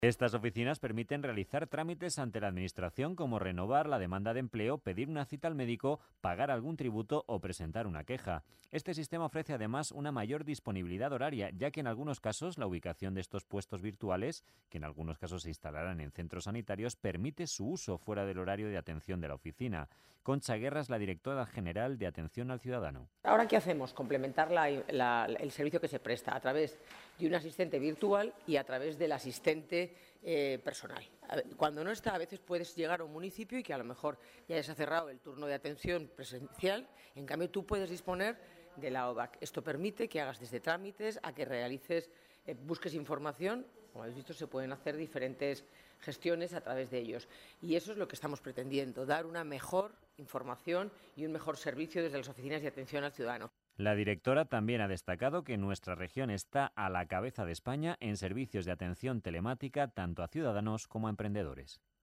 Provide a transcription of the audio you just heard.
Estas oficinas permiten realizar trámites ante la Administración como renovar la demanda de empleo, pedir una cita al médico, pagar algún tributo o presentar una queja. Este sistema ofrece además una mayor disponibilidad horaria, ya que en algunos casos la ubicación de estos puestos virtuales, que en algunos casos se instalarán en centros sanitarios, permite su uso fuera del horario de atención de la oficina. Concha Guerra es la directora general de Atención al Ciudadano. Ahora, ¿qué hacemos? Complementar el servicio que se presta a través de un asistente virtual y a través del asistente personal. Cuando no está, a veces puedes llegar a un municipio y que a lo mejor ya se ha cerrado el turno de atención presencial, en cambio tú puedes disponer de la ODAC. Esto permite que hagas desde trámites a que realices, busques información. Como habéis visto, se pueden hacer diferentes gestiones a través de ellos. Y eso es lo que estamos pretendiendo, dar una mejor información y un mejor servicio desde las oficinas de atención al ciudadano. La directora también ha destacado que nuestra región está a la cabeza de España en servicios de atención telemática tanto a ciudadanos como a emprendedores.